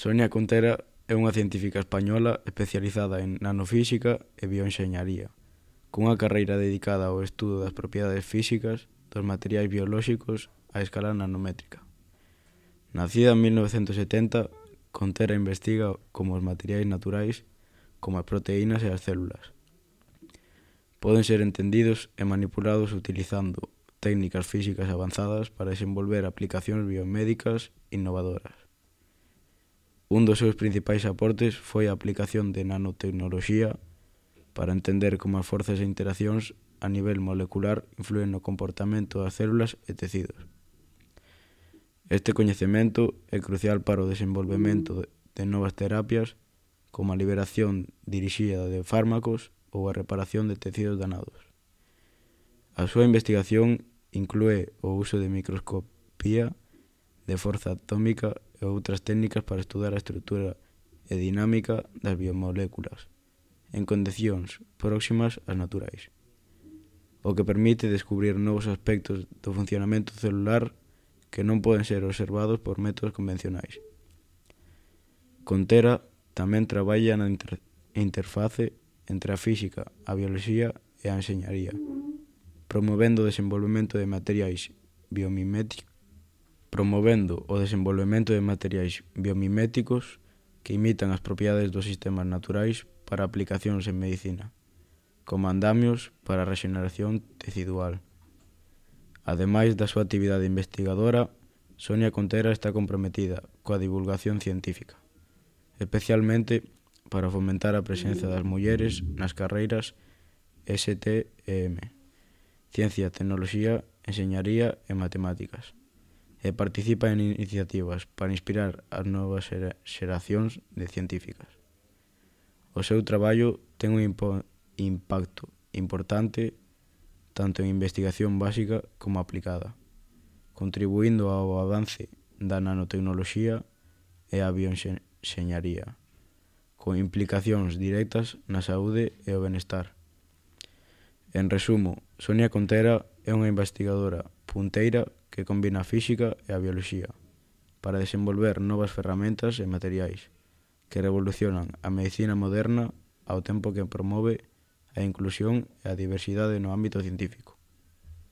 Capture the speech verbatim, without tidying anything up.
Sonia Contera é unha científica española especializada en nanofísica e bioenxeñaría, cunha carreira dedicada ao estudo das propiedades físicas dos materiais biolóxicos a escala nanométrica. Nacida en mil novecentos setenta, Contera investiga como os materiais naturais, como as proteínas e as células, poden ser entendidos e manipulados utilizando técnicas físicas avanzadas para desenvolver aplicacións biomédicas innovadoras. Un dos seus principais aportes foi a aplicación de nanotecnoloxía para entender como as forzas e interaccións a nivel molecular influen no comportamento das células e tecidos. Este coñecemento é crucial para o desenvolvemento de novas terapias, como a liberación dirixida de fármacos ou a reparación de tecidos danados. A súa investigación inclúe o uso de microscopía, de forza atómica e outras técnicas para estudar a estrutura e dinámica das biomoléculas en condicións próximas ás naturais, o que permite descubrir novos aspectos do funcionamento celular que non poden ser observados por métodos convencionais. Contera tamén traballa na inter- interface entre a física, a bioloxía e a enxeñaría, promovendo o desenvolvemento de materiais biomiméticos promovendo o desenvolvemento de materiais biomiméticos que imitan as propiedades dos sistemas naturais para aplicacións en medicina, como andamios para a rexeneración tecidual. Ademais da súa actividade investigadora, Sonia Contera está comprometida coa divulgación científica, especialmente para fomentar a presenza das mulleres nas carreiras S T E M, Ciencia, Tecnoloxía, Enxeñaría e Matemáticas, e participa en iniciativas para inspirar as novas xeracións de científicas. O seu traballo ten un impo- impacto importante tanto en investigación básica como aplicada, contribuindo ao avance da nanotecnoloxía e a bioenxeñaría, con implicacións directas na saúde e o benestar. En resumo, Sonia Contera é unha investigadora punteira que combina a física e a bioloxía para desenvolver novas ferramentas e materiais que revolucionan a medicina moderna ao tempo que promove a inclusión e a diversidade no ámbito científico.